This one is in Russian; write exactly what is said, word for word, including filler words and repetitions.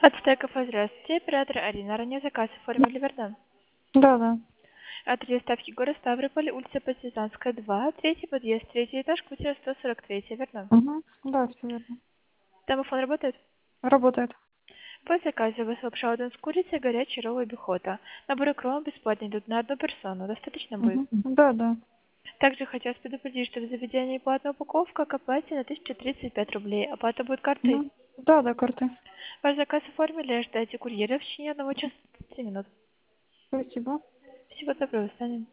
От стеков, здравствуйте, оператор Арина. Ранее заказ оформили, верно? Да, да. Адрес ставки город Ставрополь, улица Партизанская, два, третий подъезд, третий этаж, квартира сто сорок три, верно? Угу. Да, все верно. Домофон работает? Работает. По заказу у вас лапша удон с курицей, горячий ролл и бихота. Наборы кром бесплатные идут на одну персону. Достаточно будет? Угу. Да, да. Также хотелось предупредить, что в заведении платная упаковка к оплате на тысячу тридцать пять рублей. Оплата будет картой. Угу. Да, да, карты. Ваш заказ оформили, ждайте курьера в течение одного часа тридцать минут. Спасибо. Всего доброго, Саня.